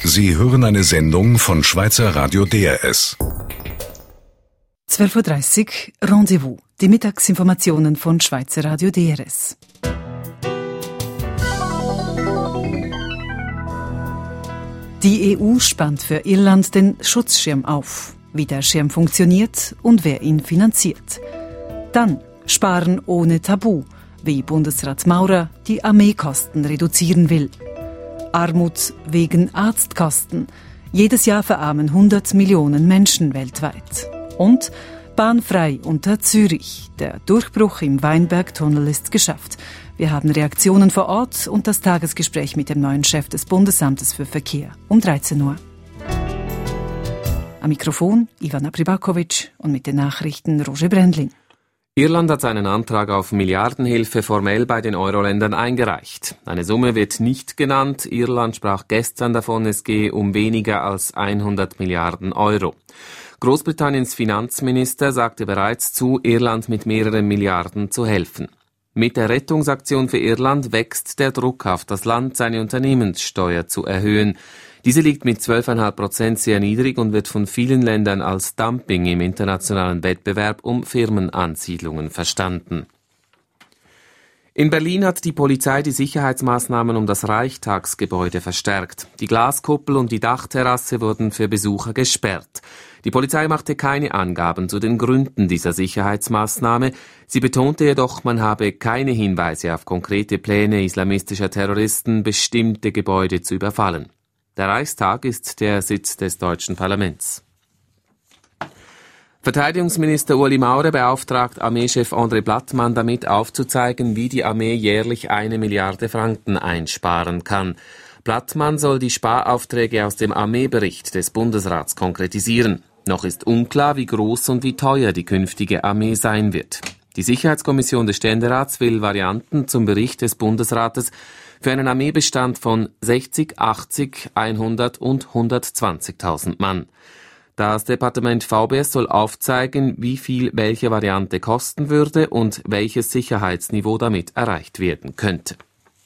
Sie hören eine Sendung von Schweizer Radio DRS. 12.30 Uhr, Rendezvous, die Mittagsinformationen von Schweizer Radio DRS. Die EU spannt für Irland den Schutzschirm auf. Wie der Schirm funktioniert und wer ihn finanziert. Dann Sparen ohne Tabu, wie Bundesrat Maurer die Armeekosten reduzieren will. Armut wegen Arztkosten. Jedes Jahr verarmen 100 Millionen Menschen weltweit. Und bahnfrei unter Zürich. Der Durchbruch im Weinbergtunnel ist geschafft. Wir haben Reaktionen vor Ort und das Tagesgespräch mit dem neuen Chef des Bundesamtes für Verkehr um 13 Uhr. Am Mikrofon Ivana Pribakovic und mit den Nachrichten Roger Brändlin. Irland hat seinen Antrag auf Milliardenhilfe formell bei den Euro-Ländern eingereicht. Eine Summe wird nicht genannt. Irland sprach gestern davon, es gehe um weniger als 100 Milliarden Euro. Großbritanniens Finanzminister sagte bereits zu, Irland mit mehreren Milliarden zu helfen. Mit der Rettungsaktion für Irland wächst der Druck auf das Land, seine Unternehmenssteuer zu erhöhen. Diese liegt mit 12,5% sehr niedrig und wird von vielen Ländern als Dumping im internationalen Wettbewerb um Firmenansiedlungen verstanden. In Berlin hat die Polizei die Sicherheitsmaßnahmen um das Reichstagsgebäude verstärkt. Die Glaskuppel und die Dachterrasse wurden für Besucher gesperrt. Die Polizei machte keine Angaben zu den Gründen dieser Sicherheitsmaßnahme. Sie betonte jedoch, man habe keine Hinweise auf konkrete Pläne islamistischer Terroristen, bestimmte Gebäude zu überfallen. Der Reichstag ist der Sitz des deutschen Parlaments. Verteidigungsminister Ueli Maurer beauftragt Armeechef André Blattmann damit aufzuzeigen, wie die Armee jährlich 1 Milliarde Franken einsparen kann. Blattmann soll die Sparaufträge aus dem Armeebericht des Bundesrats konkretisieren. Noch ist unklar, wie groß und wie teuer die künftige Armee sein wird. Die Sicherheitskommission des Ständerats will Varianten zum Bericht des Bundesrates für einen Armeebestand von 60, 80, 100 und 120.000 Mann. Das Departement VBS soll aufzeigen, wie viel welche Variante kosten würde und welches Sicherheitsniveau damit erreicht werden könnte.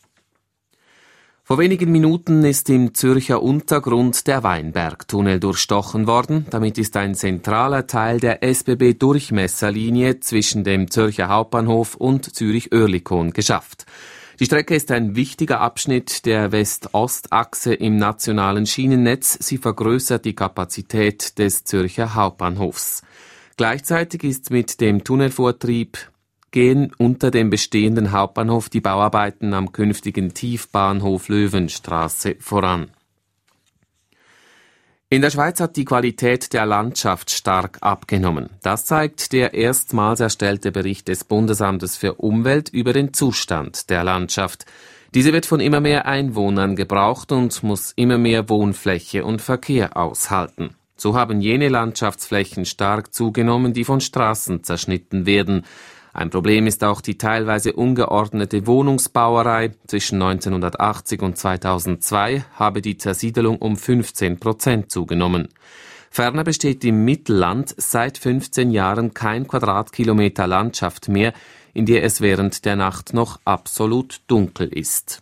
Vor wenigen Minuten ist im Zürcher Untergrund der Weinbergtunnel durchstochen worden. Damit ist ein zentraler Teil der SBB-Durchmesserlinie zwischen dem Zürcher Hauptbahnhof und Zürich-Oerlikon geschafft. Die Strecke ist ein wichtiger Abschnitt der West-Ost-Achse im nationalen Schienennetz. Sie vergrößert die Kapazität des Zürcher Hauptbahnhofs. Gleichzeitig ist mit dem Tunnelvortrieb gehen unter dem bestehenden Hauptbahnhof die Bauarbeiten am künftigen Tiefbahnhof Löwenstraße voran. In der Schweiz hat die Qualität der Landschaft stark abgenommen. Das zeigt der erstmals erstellte Bericht des Bundesamtes für Umwelt über den Zustand der Landschaft. Diese wird von immer mehr Einwohnern gebraucht und muss immer mehr Wohnfläche und Verkehr aushalten. So haben jene Landschaftsflächen stark zugenommen, die von Straßen zerschnitten werden. Ein Problem ist auch die teilweise ungeordnete Wohnungsbauerei. Zwischen 1980 und 2002 habe die Zersiedelung um 15% zugenommen. Ferner besteht im Mittelland seit 15 Jahren kein Quadratkilometer Landschaft mehr, in der es während der Nacht noch absolut dunkel ist.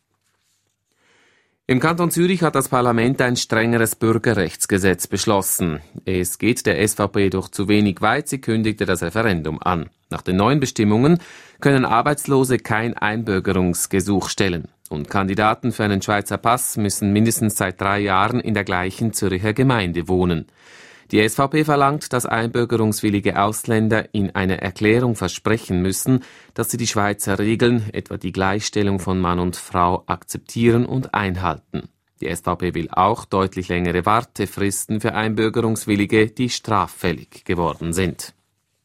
Im Kanton Zürich hat das Parlament ein strengeres Bürgerrechtsgesetz beschlossen. Es geht der SVP jedoch zu wenig weit, sie kündigte das Referendum an. Nach den neuen Bestimmungen können Arbeitslose kein Einbürgerungsgesuch stellen. Und Kandidaten für einen Schweizer Pass müssen mindestens seit 3 Jahren in der gleichen Zürcher Gemeinde wohnen. Die SVP verlangt, dass einbürgerungswillige Ausländer in einer Erklärung versprechen müssen, dass sie die Schweizer Regeln, etwa die Gleichstellung von Mann und Frau, akzeptieren und einhalten. Die SVP will auch deutlich längere Wartefristen für Einbürgerungswillige, die straffällig geworden sind.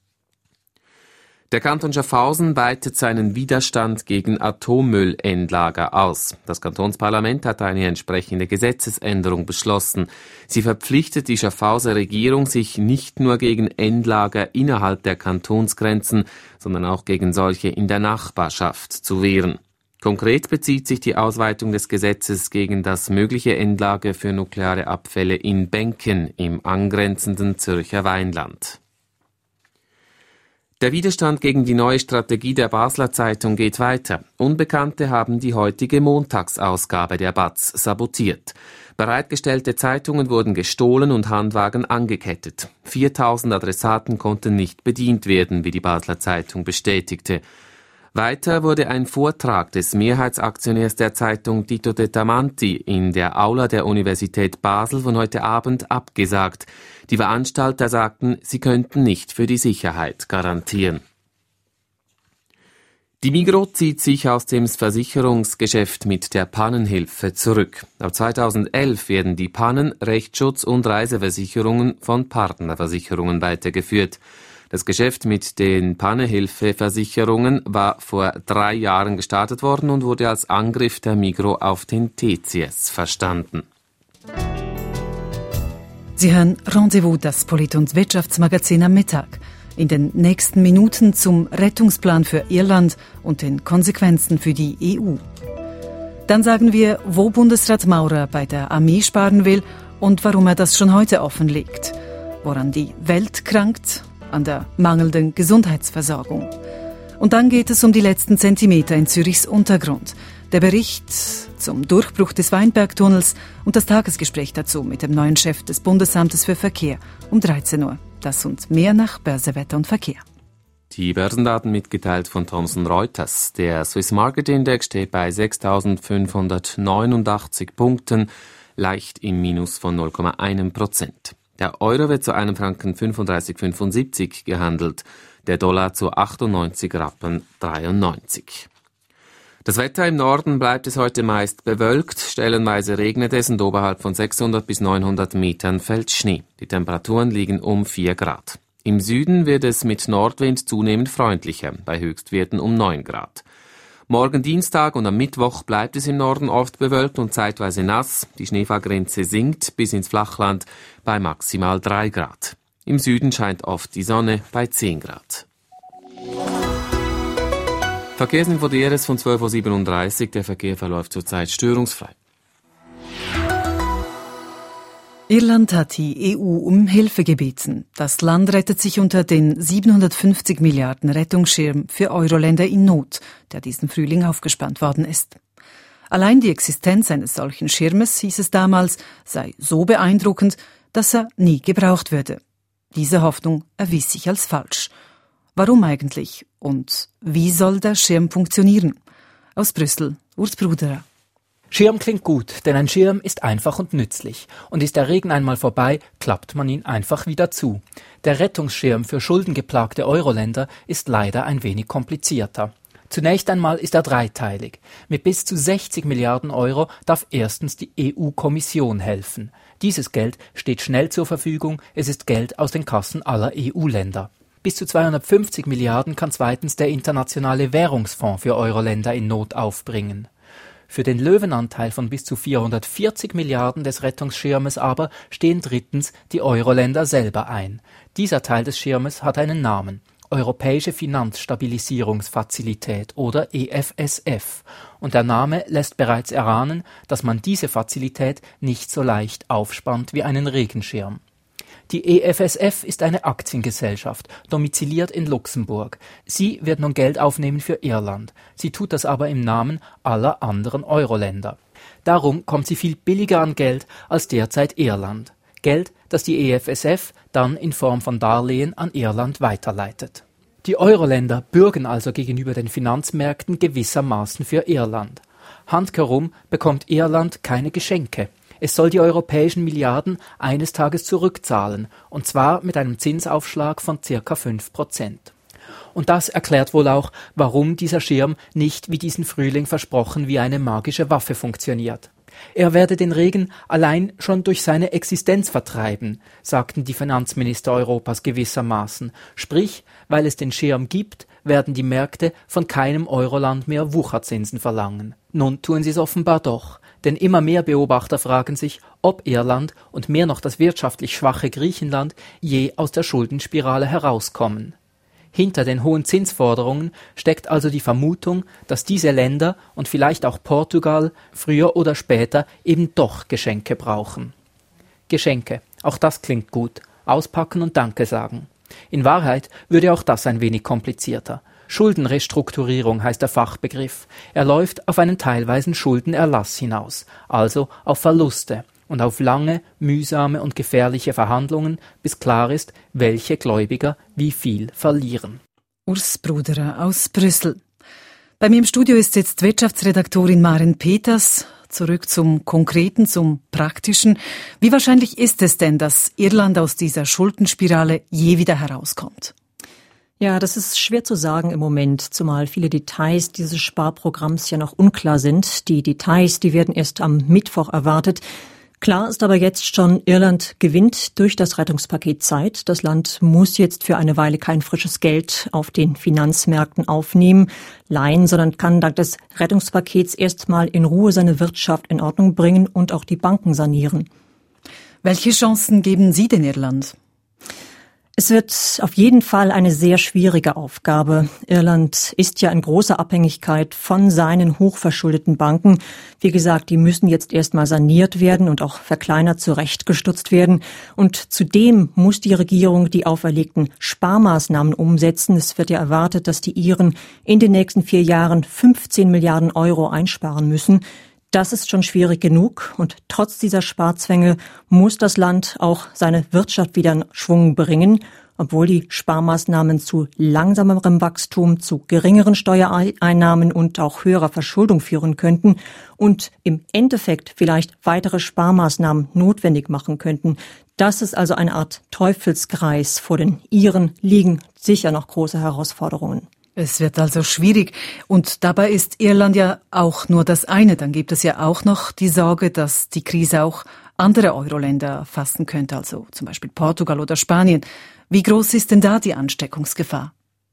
Der Kanton Schaffhausen weitet seinen Widerstand gegen Atommüllendlager aus. Das Kantonsparlament hat eine entsprechende Gesetzesänderung beschlossen. Sie verpflichtet die Schaffhauser Regierung, sich nicht nur gegen Endlager innerhalb der Kantonsgrenzen, sondern auch gegen solche in der Nachbarschaft zu wehren. Konkret bezieht sich die Ausweitung des Gesetzes gegen das mögliche Endlager für nukleare Abfälle in Benken im angrenzenden Zürcher Weinland. Der Widerstand gegen die neue Strategie der Basler Zeitung geht weiter. Unbekannte haben die heutige Montagsausgabe der BAZ sabotiert. Bereitgestellte Zeitungen wurden gestohlen und Handwagen angekettet. 4000 Adressaten konnten nicht bedient werden, wie die Basler Zeitung bestätigte. Weiter wurde ein Vortrag des Mehrheitsaktionärs der Zeitung Tito De Tamanti in der Aula der Universität Basel von heute Abend abgesagt. Die Veranstalter sagten, sie könnten nicht für die Sicherheit garantieren. Die Migros zieht sich aus dem Versicherungsgeschäft mit der Pannenhilfe zurück. Ab 2011 werden die Pannen-, Rechtsschutz- und Reiseversicherungen von Partnerversicherungen weitergeführt. Das Geschäft mit den Pannenhilfeversicherungen war vor 3 Jahren gestartet worden und wurde als Angriff der Migros auf den TCS verstanden. Sie hören Rendezvous, das Polit- und Wirtschaftsmagazin am Mittag. In den nächsten Minuten zum Rettungsplan für Irland und den Konsequenzen für die EU. Dann sagen wir, wo Bundesrat Maurer bei der Armee sparen will und warum er das schon heute offenlegt. Woran die Welt krankt? An der mangelnden Gesundheitsversorgung. Und dann geht es um die letzten Zentimeter in Zürichs Untergrund. Der Bericht zum Durchbruch des Weinbergtunnels und das Tagesgespräch dazu mit dem neuen Chef des Bundesamtes für Verkehr um 13 Uhr. Das und mehr nach Börse, Wetter und Verkehr. Die Börsendaten mitgeteilt von Thomson Reuters. Der Swiss Market Index steht bei 6.589 Punkten, leicht im Minus von 0,1%. Der Euro wird zu einem Franken 35,75 gehandelt, der Dollar zu 98 Rappen 93. Das Wetter im Norden bleibt es heute meist bewölkt, stellenweise regnet es und oberhalb von 600 bis 900 Metern fällt Schnee. Die Temperaturen liegen um 4 Grad. Im Süden wird es mit Nordwind zunehmend freundlicher, bei Höchstwerten um 9 Grad. Morgen Dienstag und am Mittwoch bleibt es im Norden oft bewölkt und zeitweise nass. Die Schneefallgrenze sinkt bis ins Flachland bei maximal 3 Grad. Im Süden scheint oft die Sonne bei 10 Grad. Verkehrsinfo DRS von 12.37 Uhr. Der Verkehr verläuft zurzeit störungsfrei. Irland hat die EU um Hilfe gebeten. Das Land rettet sich unter den 750 Milliarden Rettungsschirm für Euro-Länder in Not, der diesen Frühling aufgespannt worden ist. Allein die Existenz eines solchen Schirmes, hieß es damals, sei so beeindruckend, dass er nie gebraucht würde. Diese Hoffnung erwies sich als falsch. Warum eigentlich? Und wie soll der Schirm funktionieren? Aus Brüssel, Urs Bruderer. Schirm klingt gut, denn ein Schirm ist einfach und nützlich. Und ist der Regen einmal vorbei, klappt man ihn einfach wieder zu. Der Rettungsschirm für schuldengeplagte Euro-Länder ist leider ein wenig komplizierter. Zunächst einmal ist er dreiteilig. Mit bis zu 60 Milliarden Euro darf erstens die EU-Kommission helfen. Dieses Geld steht schnell zur Verfügung, es ist Geld aus den Kassen aller EU-Länder. Bis zu 250 Milliarden kann zweitens der Internationale Währungsfonds für Euro-Länder in Not aufbringen. Für den Löwenanteil von bis zu 440 Milliarden des Rettungsschirmes aber stehen drittens die Euro-Länder selber ein. Dieser Teil des Schirmes hat einen Namen: Europäische Finanzstabilisierungsfazilität oder EFSF. Und der Name lässt bereits erahnen, dass man diese Fazilität nicht so leicht aufspannt wie einen Regenschirm. Die EFSF ist eine Aktiengesellschaft, domiziliert in Luxemburg. Sie wird nun Geld aufnehmen für Irland. Sie tut das aber im Namen aller anderen Euro-Länder. Darum kommt sie viel billiger an Geld als derzeit Irland. Geld, das die EFSF dann in Form von Darlehen an Irland weiterleitet. Die Euro-Länder bürgen also gegenüber den Finanzmärkten gewissermaßen für Irland. Handkehrum bekommt Irland keine Geschenke. Es soll die europäischen Milliarden eines Tages zurückzahlen, und zwar mit einem Zinsaufschlag von ca. 5%. Und das erklärt wohl auch, warum dieser Schirm nicht wie diesen Frühling versprochen wie eine magische Waffe funktioniert. Er werde den Regen allein schon durch seine Existenz vertreiben, sagten die Finanzminister Europas gewissermaßen. Sprich, weil es den Schirm gibt, werden die Märkte von keinem Euroland mehr Wucherzinsen verlangen. Nun tun sie es offenbar doch. Denn immer mehr Beobachter fragen sich, ob Irland und mehr noch das wirtschaftlich schwache Griechenland je aus der Schuldenspirale herauskommen. Hinter den hohen Zinsforderungen steckt also die Vermutung, dass diese Länder und vielleicht auch Portugal früher oder später eben doch Geschenke brauchen. Geschenke, auch das klingt gut. Auspacken und Danke sagen. In Wahrheit würde auch das ein wenig komplizierter. Schuldenrestrukturierung heißt der Fachbegriff. Er läuft auf einen teilweisen Schuldenerlass hinaus, also auf Verluste und auf lange, mühsame und gefährliche Verhandlungen, bis klar ist, welche Gläubiger wie viel verlieren. Urs Bruderer aus Brüssel. Bei mir im Studio ist jetzt Wirtschaftsredaktorin Maren Peters. Zurück zum Konkreten, zum Praktischen. Wie wahrscheinlich ist es denn, dass Irland aus dieser Schuldenspirale je wieder herauskommt? Ja, das ist schwer zu sagen im Moment, zumal viele Details dieses Sparprogramms ja noch unklar sind. Die Details, die werden erst am Mittwoch erwartet. Klar ist aber jetzt schon, Irland gewinnt durch das Rettungspaket Zeit. Das Land muss jetzt für eine Weile kein frisches Geld auf den Finanzmärkten aufnehmen, leihen, sondern kann dank des Rettungspakets erstmal in Ruhe seine Wirtschaft in Ordnung bringen und auch die Banken sanieren. Welche Chancen geben Sie denn Irland? Es wird auf jeden Fall eine sehr schwierige Aufgabe. Irland ist ja in großer Abhängigkeit von seinen hochverschuldeten Banken. Wie gesagt, die müssen jetzt erstmal saniert werden und auch verkleinert zurechtgestutzt werden. Und zudem muss die Regierung die auferlegten Sparmaßnahmen umsetzen. Es wird ja erwartet, dass die Iren in den nächsten 4 Jahren 15 Milliarden Euro einsparen müssen. Das ist schon schwierig genug und trotz dieser Sparzwänge muss das Land auch seine Wirtschaft wieder in Schwung bringen, obwohl die Sparmaßnahmen zu langsamerem Wachstum, zu geringeren Steuereinnahmen und auch höherer Verschuldung führen könnten und im Endeffekt vielleicht weitere Sparmaßnahmen notwendig machen könnten. Das ist also eine Art Teufelskreis. Vor den Iren liegen sicher noch große Herausforderungen. Es wird also schwierig. Und dabei ist Irland ja auch nur das eine. Dann gibt es ja auch noch die Sorge, dass die Krise auch andere Euro-Länder fassen könnte, also zum Beispiel Portugal oder Spanien. Wie groß ist denn da die Ansteckungsgefahr?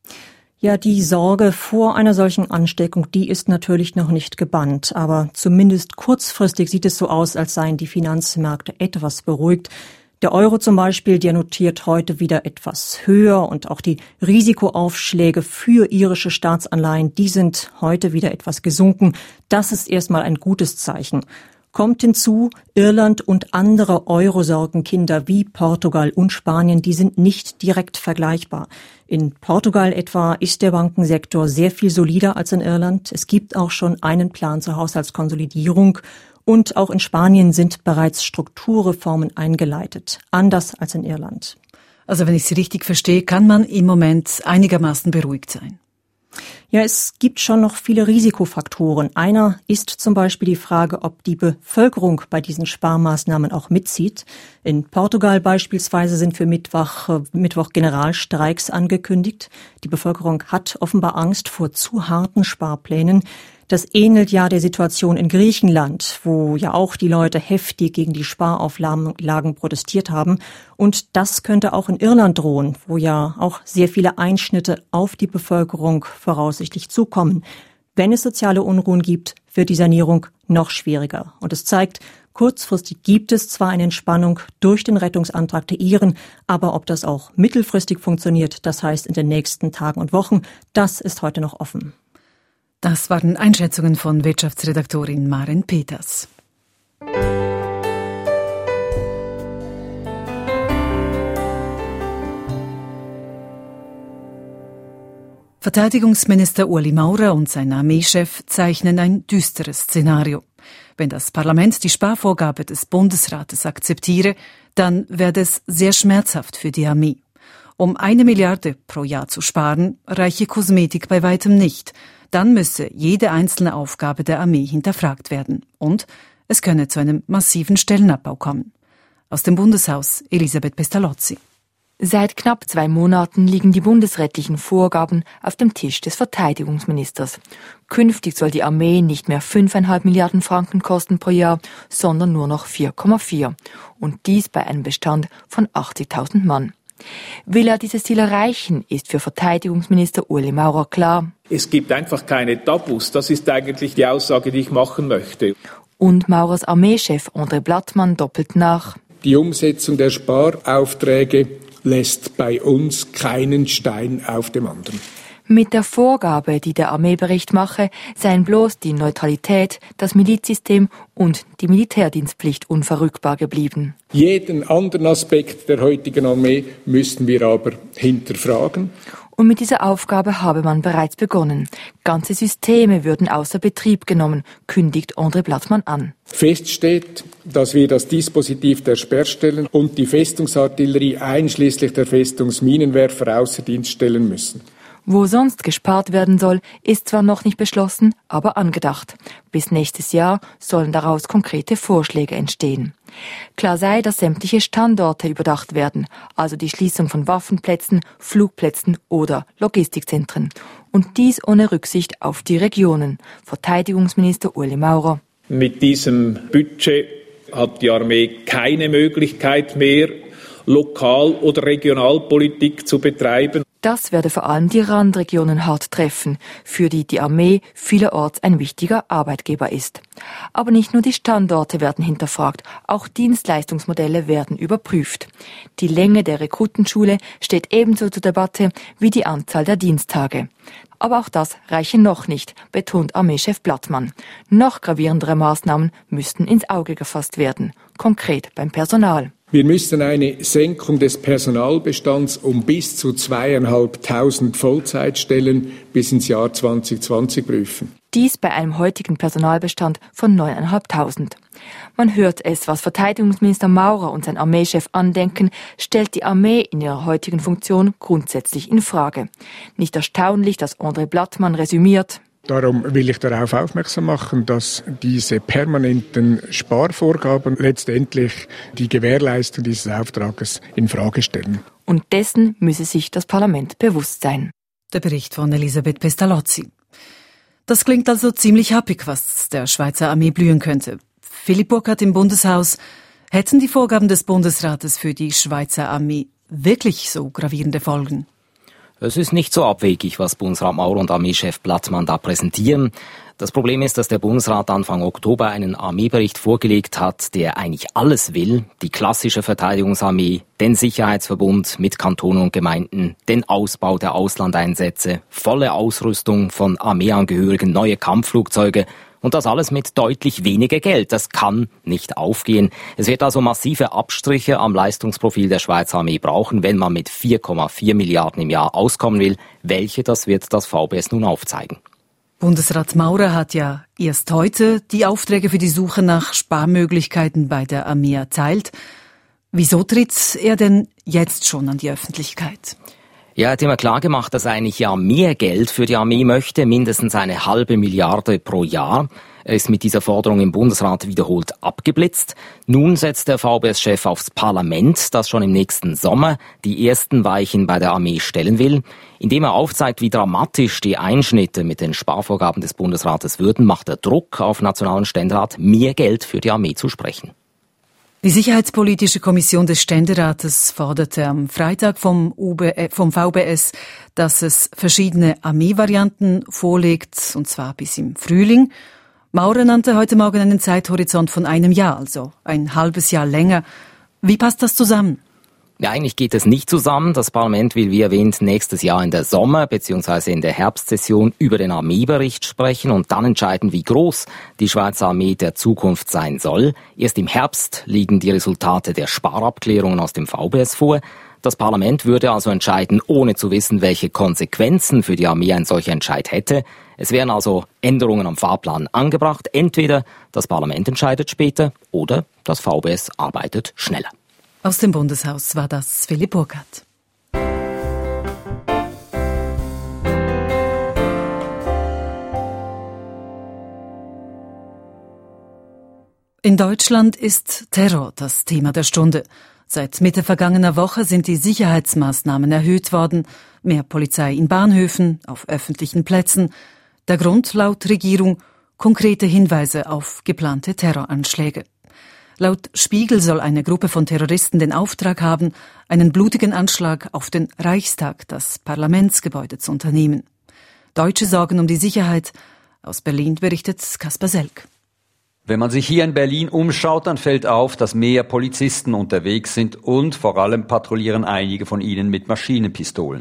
Ja, die Sorge vor einer solchen Ansteckung, die ist natürlich noch nicht gebannt. Aber zumindest kurzfristig sieht es so aus, als seien die Finanzmärkte etwas beruhigt. Der Euro zum Beispiel, der notiert heute wieder etwas höher und auch die Risikoaufschläge für irische Staatsanleihen, die sind heute wieder etwas gesunken. Das ist erstmal ein gutes Zeichen. Kommt hinzu, Irland und andere Euro-Sorgenkinder wie Portugal und Spanien, die sind nicht direkt vergleichbar. In Portugal etwa ist der Bankensektor sehr viel solider als in Irland. Es gibt auch schon einen Plan zur Haushaltskonsolidierung. Und auch in Spanien sind bereits Strukturreformen eingeleitet, anders als in Irland. Also wenn ich Sie richtig verstehe, kann man im Moment einigermaßen beruhigt sein. Ja, es gibt schon noch viele Risikofaktoren. Einer ist zum Beispiel die Frage, ob die Bevölkerung bei diesen Sparmaßnahmen auch mitzieht. In Portugal beispielsweise sind für Mittwoch Generalstreiks angekündigt. Die Bevölkerung hat offenbar Angst vor zu harten Sparplänen. Das ähnelt ja der Situation in Griechenland, wo ja auch die Leute heftig gegen die Sparauflagen protestiert haben. Und das könnte auch in Irland drohen, wo ja auch sehr viele Einschnitte auf die Bevölkerung voraussichtlich zukommen. Wenn es soziale Unruhen gibt, wird die Sanierung noch schwieriger. Und es zeigt, kurzfristig gibt es zwar eine Entspannung durch den Rettungsantrag der Iren, aber ob das auch mittelfristig funktioniert, das heißt in den nächsten Tagen und Wochen, das ist heute noch offen. Das waren Einschätzungen von Wirtschaftsredaktorin Maren Peters. Verteidigungsminister Ueli Maurer und sein Armeechef zeichnen ein düsteres Szenario. Wenn das Parlament die Sparvorgabe des Bundesrates akzeptiere, dann werde es sehr schmerzhaft für die Armee. Um 1 Milliarde pro Jahr zu sparen, reiche Kosmetik bei weitem nicht. Dann müsse jede einzelne Aufgabe der Armee hinterfragt werden. Und es könne zu einem massiven Stellenabbau kommen. Aus dem Bundeshaus Elisabeth Pestalozzi. Seit knapp 2 Monaten liegen die bundesrechtlichen Vorgaben auf dem Tisch des Verteidigungsministers. Künftig soll die Armee nicht mehr 5,5 Milliarden Franken kosten pro Jahr, sondern nur noch 4,4. Und dies bei einem Bestand von 80.000 Mann. Will er dieses Ziel erreichen, ist für Verteidigungsminister Ueli Maurer klar. Es gibt einfach keine Tabus. Das ist eigentlich die Aussage, die ich machen möchte. Und Maurers Armeechef André Blattmann doppelt nach. Die Umsetzung der Sparaufträge lässt bei uns keinen Stein auf dem anderen. Mit der Vorgabe, die der Armeebericht mache, seien bloß die Neutralität, das Milizsystem und die Militärdienstpflicht unverrückbar geblieben. Jeden anderen Aspekt der heutigen Armee müssen wir aber hinterfragen. Und mit dieser Aufgabe habe man bereits begonnen. Ganze Systeme würden außer Betrieb genommen, kündigt André Blattmann an. Fest steht, dass wir das Dispositiv der Sperrstellen und die Festungsartillerie einschließlich der Festungsminenwerfer außer Dienst stellen müssen. Wo sonst gespart werden soll, ist zwar noch nicht beschlossen, aber angedacht. Bis nächstes Jahr sollen daraus konkrete Vorschläge entstehen. Klar sei, dass sämtliche Standorte überdacht werden, also die Schließung von Waffenplätzen, Flugplätzen oder Logistikzentren. Und dies ohne Rücksicht auf die Regionen. Verteidigungsminister Ueli Maurer. Mit diesem Budget hat die Armee keine Möglichkeit mehr, Lokal- oder Regionalpolitik zu betreiben. Das werde vor allem die Randregionen hart treffen, für die die Armee vielerorts ein wichtiger Arbeitgeber ist. Aber nicht nur die Standorte werden hinterfragt, auch Dienstleistungsmodelle werden überprüft. Die Länge der Rekrutenschule steht ebenso zur Debatte wie die Anzahl der Diensttage. Aber auch das reiche noch nicht, betont Armeechef Blattmann. Noch gravierendere Maßnahmen müssten ins Auge gefasst werden, konkret beim Personal. Wir müssen eine Senkung des Personalbestands um bis zu 2.500 Vollzeitstellen bis ins Jahr 2020 prüfen. Dies bei einem heutigen Personalbestand von 9.500. Man hört es, was Verteidigungsminister Maurer und sein Armeechef andenken, stellt die Armee in ihrer heutigen Funktion grundsätzlich in Frage. Nicht erstaunlich, dass André Blattmann resümiert: Darum will ich darauf aufmerksam machen, dass diese permanenten Sparvorgaben letztendlich die Gewährleistung dieses Auftrages in Frage stellen. Und dessen müsse sich das Parlament bewusst sein. Der Bericht von Elisabeth Pestalozzi. Das klingt also ziemlich happig, was der Schweizer Armee blühen könnte. Philipp Burkhardt im Bundeshaus. Hätten die Vorgaben des Bundesrates für die Schweizer Armee wirklich so gravierende Folgen? Es ist nicht so abwegig, was Bundesrat Maurer und Armeechef Blattmann da präsentieren. Das Problem ist, dass der Bundesrat Anfang Oktober einen Armeebericht vorgelegt hat, der eigentlich alles will: die klassische Verteidigungsarmee, den Sicherheitsverbund mit Kantonen und Gemeinden, den Ausbau der Auslandeinsätze, volle Ausrüstung von Armeeangehörigen, neue Kampfflugzeuge. Und das alles mit deutlich weniger Geld. Das kann nicht aufgehen. Es wird also massive Abstriche am Leistungsprofil der Schweizer Armee brauchen, wenn man mit 4,4 Milliarden im Jahr auskommen will. Welche das wird das VBS nun aufzeigen. Bundesrat Maurer hat ja erst heute die Aufträge für die Suche nach Sparmöglichkeiten bei der Armee erteilt. Wieso tritt er denn jetzt schon an die Öffentlichkeit? Ja, er hat immer klar gemacht, dass er eigentlich ja mehr Geld für die Armee möchte, mindestens 0,5 Milliarde pro Jahr. Er ist mit dieser Forderung im Bundesrat wiederholt abgeblitzt. Nun setzt der VBS-Chef aufs Parlament, das schon im nächsten Sommer die ersten Weichen bei der Armee stellen will. Indem er aufzeigt, wie dramatisch die Einschnitte mit den Sparvorgaben des Bundesrates würden, macht er Druck auf Nationalen Ständerat, mehr Geld für die Armee zu sprechen. Die Sicherheitspolitische Kommission des Ständerates forderte am Freitag vom VBS, dass es verschiedene Armeevarianten vorlegt, und zwar bis im Frühling. Maurer nannte heute Morgen einen Zeithorizont von einem Jahr, also ein halbes Jahr länger. Wie passt das zusammen? Ja, eigentlich geht es nicht zusammen. Das Parlament will, wie erwähnt, nächstes Jahr in der Sommer- bzw. in der Herbstsession über den Armeebericht sprechen und dann entscheiden, wie groß die Schweizer Armee der Zukunft sein soll. Erst im Herbst liegen die Resultate der Sparabklärungen aus dem VBS vor. Das Parlament würde also entscheiden, ohne zu wissen, welche Konsequenzen für die Armee ein solcher Entscheid hätte. Es wären also Änderungen am Fahrplan angebracht. Entweder das Parlament entscheidet später oder das VBS arbeitet schneller. Aus dem Bundeshaus war das Philipp Burkhardt. In Deutschland ist Terror das Thema der Stunde. Seit Mitte vergangener Woche sind die Sicherheitsmaßnahmen erhöht worden. Mehr Polizei in Bahnhöfen, auf öffentlichen Plätzen. Der Grund laut Regierung: konkrete Hinweise auf geplante Terroranschläge. Laut Spiegel soll eine Gruppe von Terroristen den Auftrag haben, einen blutigen Anschlag auf den Reichstag, das Parlamentsgebäude, zu unternehmen. Deutsche sorgen um die Sicherheit. Aus Berlin berichtet Kaspar Selk. Wenn man sich hier in Berlin umschaut, dann fällt auf, dass mehr Polizisten unterwegs sind und vor allem patrouillieren einige von ihnen mit Maschinenpistolen.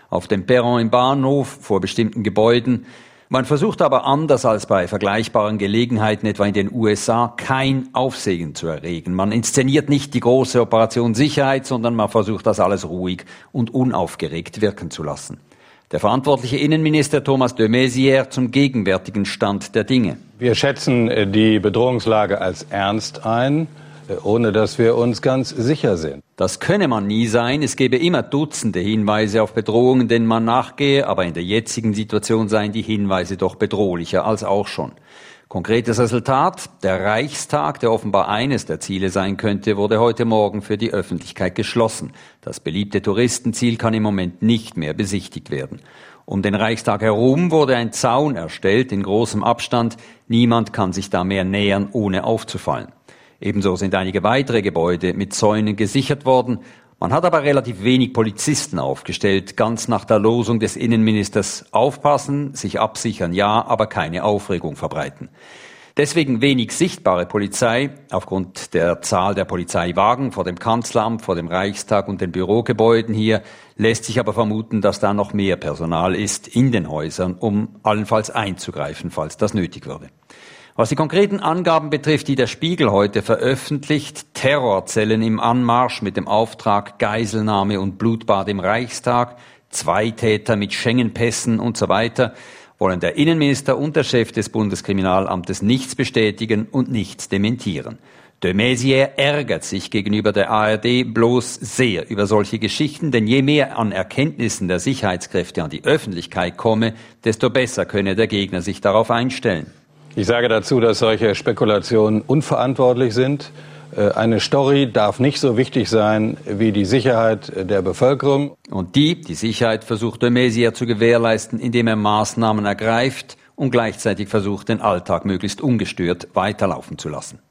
auf dem Perron im Bahnhof, vor bestimmten Gebäuden. Man versucht aber anders als bei vergleichbaren Gelegenheiten, etwa in den USA, kein Aufsehen zu erregen. Man inszeniert nicht die große Operation Sicherheit, sondern man versucht, das alles ruhig und unaufgeregt wirken zu lassen. Der verantwortliche Innenminister Thomas de Maizière zum gegenwärtigen Stand der Dinge. Wir schätzen die Bedrohungslage als ernst ein, ohne dass wir uns ganz sicher sind. Das könne man nie sein. Es gäbe immer Dutzende Hinweise auf Bedrohungen, denen man nachgehe, aber in der jetzigen Situation seien die Hinweise doch bedrohlicher als auch schon. Konkretes Resultat: Der Reichstag, der offenbar eines der Ziele sein könnte, wurde heute Morgen für die Öffentlichkeit geschlossen. Das beliebte Touristenziel kann im Moment nicht mehr besichtigt werden. Um den Reichstag herum wurde ein Zaun erstellt in großem Abstand. Niemand kann sich da mehr nähern, ohne aufzufallen. Ebenso sind einige weitere Gebäude mit Zäunen gesichert worden. Man hat aber relativ wenig Polizisten aufgestellt, ganz nach der Losung des Innenministers: Aufpassen, sich absichern ja, aber keine Aufregung verbreiten. Deswegen wenig sichtbare Polizei. Aufgrund der Zahl der Polizeiwagen vor dem Kanzleramt, vor dem Reichstag und den Bürogebäuden hier lässt sich aber vermuten, dass da noch mehr Personal ist in den Häusern, um allenfalls einzugreifen, falls das nötig würde. Was die konkreten Angaben betrifft, die der Spiegel heute veröffentlicht: Terrorzellen im Anmarsch mit dem Auftrag Geiselnahme und Blutbad im Reichstag, 2 Täter mit Schengen-Pässen und so weiter, wollen der Innenminister und der Chef des Bundeskriminalamtes nichts bestätigen und nichts dementieren. De Maizière ärgert sich gegenüber der ARD bloß sehr über solche Geschichten, denn je mehr an Erkenntnissen der Sicherheitskräfte an die Öffentlichkeit komme, desto besser könne der Gegner sich darauf einstellen. Ich sage dazu, dass solche Spekulationen unverantwortlich sind. Eine Story darf nicht so wichtig sein wie die Sicherheit der Bevölkerung. Und die Sicherheit versucht de Maizière zu gewährleisten, indem er Maßnahmen ergreift und gleichzeitig versucht, den Alltag möglichst ungestört weiterlaufen zu lassen.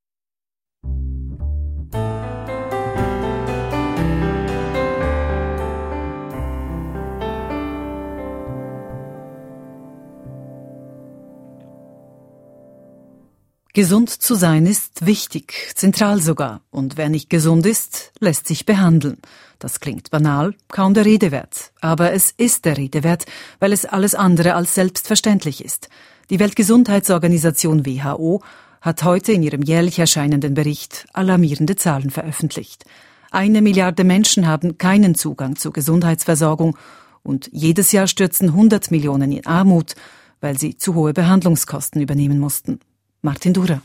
Gesund zu sein ist wichtig, zentral sogar. Und wer nicht gesund ist, lässt sich behandeln. Das klingt banal, kaum der Rede wert. Aber es ist der Rede wert, weil es alles andere als selbstverständlich ist. Die Weltgesundheitsorganisation WHO hat heute in ihrem jährlich erscheinenden Bericht alarmierende Zahlen veröffentlicht. 1 Milliarde Menschen haben keinen Zugang zur Gesundheitsversorgung und jedes Jahr stürzen 100 Millionen in Armut, weil sie zu hohe Behandlungskosten übernehmen mussten. Martin Durer.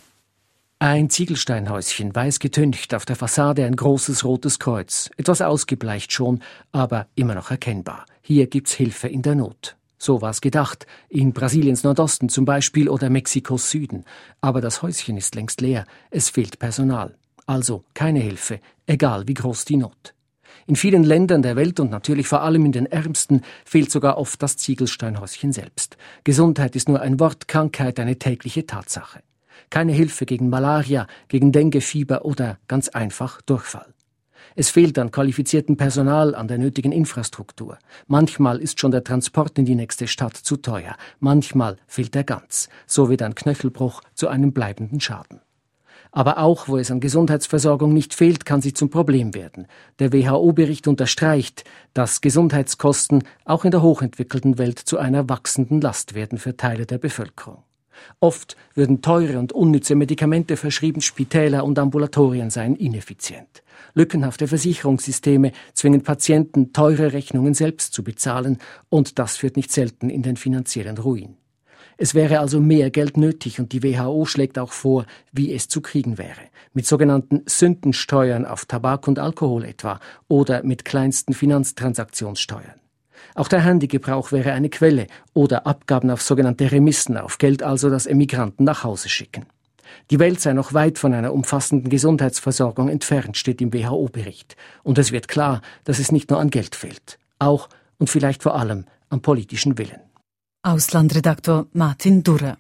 Ein Ziegelsteinhäuschen, weiß getüncht, auf der Fassade ein großes rotes Kreuz. Etwas ausgebleicht schon, aber immer noch erkennbar. Hier gibt's Hilfe in der Not. So war's gedacht, in Brasiliens Nordosten zum Beispiel oder Mexikos Süden. Aber das Häuschen ist längst leer, es fehlt Personal. Also keine Hilfe, egal wie groß die Not. In vielen Ländern der Welt und natürlich vor allem in den ärmsten fehlt sogar oft das Ziegelsteinhäuschen selbst. Gesundheit ist nur ein Wort, Krankheit eine tägliche Tatsache. Keine Hilfe gegen Malaria, gegen Denguefieber oder ganz einfach Durchfall. Es fehlt an qualifiziertem Personal, an der nötigen Infrastruktur. Manchmal ist schon der Transport in die nächste Stadt zu teuer. Manchmal fehlt er ganz. So wird ein Knöchelbruch zu einem bleibenden Schaden. Aber auch, wo es an Gesundheitsversorgung nicht fehlt, kann sie zum Problem werden. Der WHO-Bericht unterstreicht, dass Gesundheitskosten auch in der hochentwickelten Welt zu einer wachsenden Last werden für Teile der Bevölkerung. Oft würden teure und unnütze Medikamente verschrieben, Spitäler und Ambulatorien seien ineffizient. Lückenhafte Versicherungssysteme zwingen Patienten, teure Rechnungen selbst zu bezahlen, und das führt nicht selten in den finanziellen Ruin. Es wäre also mehr Geld nötig, und die WHO schlägt auch vor, wie es zu kriegen wäre. Mit sogenannten Sündensteuern auf Tabak und Alkohol etwa oder mit kleinsten Finanztransaktionssteuern. Auch der Handygebrauch wäre eine Quelle oder Abgaben auf sogenannte Remissen, auf Geld also, das Emigranten nach Hause schicken. Die Welt sei noch weit von einer umfassenden Gesundheitsversorgung entfernt, steht im WHO-Bericht. Und es wird klar, dass es nicht nur an Geld fehlt, auch und vielleicht vor allem am politischen Willen. Auslandredaktor Martin Durrer.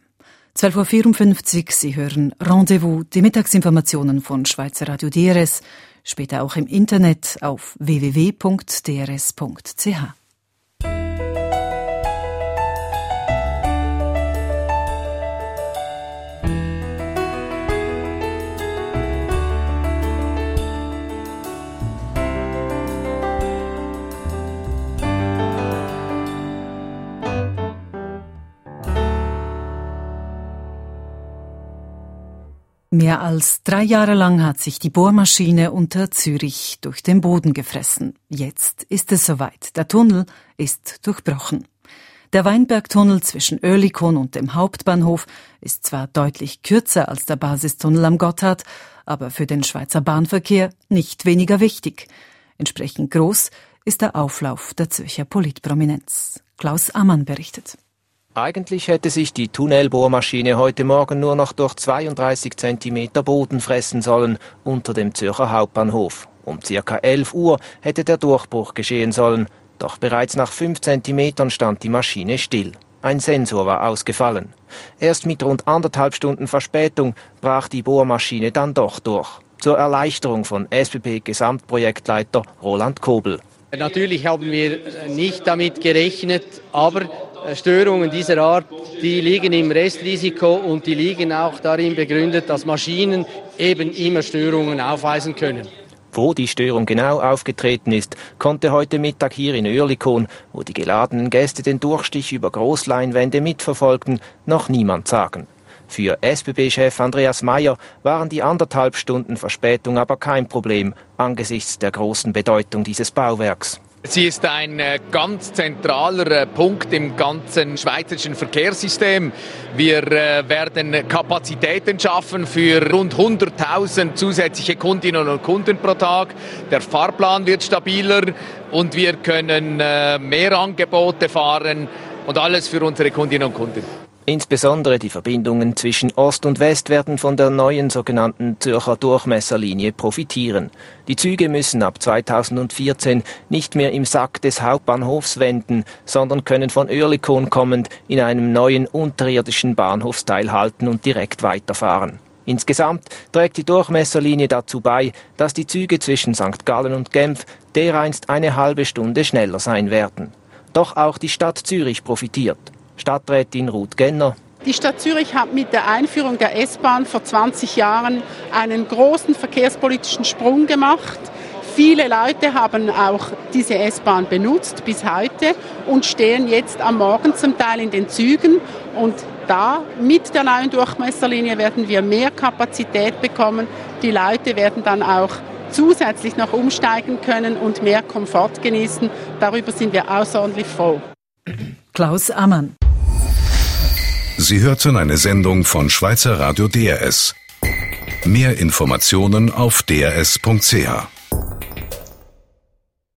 12.54 Uhr, Sie hören Rendezvous, die Mittagsinformationen von Schweizer Radio DRS, später auch im Internet auf www.drs.ch. Mehr als 3 Jahre lang hat sich die Bohrmaschine unter Zürich durch den Boden gefressen. Jetzt ist es soweit. Der Tunnel ist durchbrochen. Der Weinbergtunnel zwischen Oerlikon und dem Hauptbahnhof ist zwar deutlich kürzer als der Basistunnel am Gotthard, aber für den Schweizer Bahnverkehr nicht weniger wichtig. Entsprechend groß ist der Auflauf der Zürcher Politprominenz. Klaus Ammann berichtet. Eigentlich hätte sich die Tunnelbohrmaschine heute Morgen nur noch durch 32 cm Boden fressen sollen unter dem Zürcher Hauptbahnhof. Um ca. 11 Uhr hätte der Durchbruch geschehen sollen, doch bereits nach 5 cm stand die Maschine still. Ein Sensor war ausgefallen. Erst mit rund 1,5 Stunden Verspätung brach die Bohrmaschine dann doch durch. Zur Erleichterung von SBB-Gesamtprojektleiter Roland Kobel. Natürlich haben wir nicht damit gerechnet, aber Störungen dieser Art, die liegen im Restrisiko und die liegen auch darin begründet, dass Maschinen eben immer Störungen aufweisen können. Wo die Störung genau aufgetreten ist, konnte heute Mittag hier in Oerlikon, wo die geladenen Gäste den Durchstich über Großleinwände mitverfolgten, noch niemand sagen. Für SBB-Chef Andreas Mayer waren die 1,5 Stunden Verspätung aber kein Problem angesichts der großen Bedeutung dieses Bauwerks. Sie ist ein ganz zentraler Punkt im ganzen schweizerischen Verkehrssystem. Wir werden Kapazitäten schaffen für rund 100.000 zusätzliche Kundinnen und Kunden pro Tag. Der Fahrplan wird stabiler und wir können mehr Angebote fahren und alles für unsere Kundinnen und Kunden. Insbesondere die Verbindungen zwischen Ost und West werden von der neuen sogenannten Zürcher Durchmesserlinie profitieren. Die Züge müssen ab 2014 nicht mehr im Sack des Hauptbahnhofs wenden, sondern können von Oerlikon kommend in einem neuen unterirdischen Bahnhofsteil halten und direkt weiterfahren. Insgesamt trägt die Durchmesserlinie dazu bei, dass die Züge zwischen St. Gallen und Genf dereinst eine halbe Stunde schneller sein werden. Doch auch die Stadt Zürich profitiert. Stadträtin Ruth Genner. Die Stadt Zürich hat mit der Einführung der S-Bahn vor 20 Jahren einen großen verkehrspolitischen Sprung gemacht. Viele Leute haben auch diese S-Bahn benutzt bis heute und stehen jetzt am Morgen zum Teil in den Zügen. Und da mit der neuen Durchmesserlinie werden wir mehr Kapazität bekommen. Die Leute werden dann auch zusätzlich noch umsteigen können und mehr Komfort genießen. Darüber sind wir außerordentlich froh. Klaus Ammann. Sie hörten eine Sendung von Schweizer Radio DRS. Mehr Informationen auf drs.ch.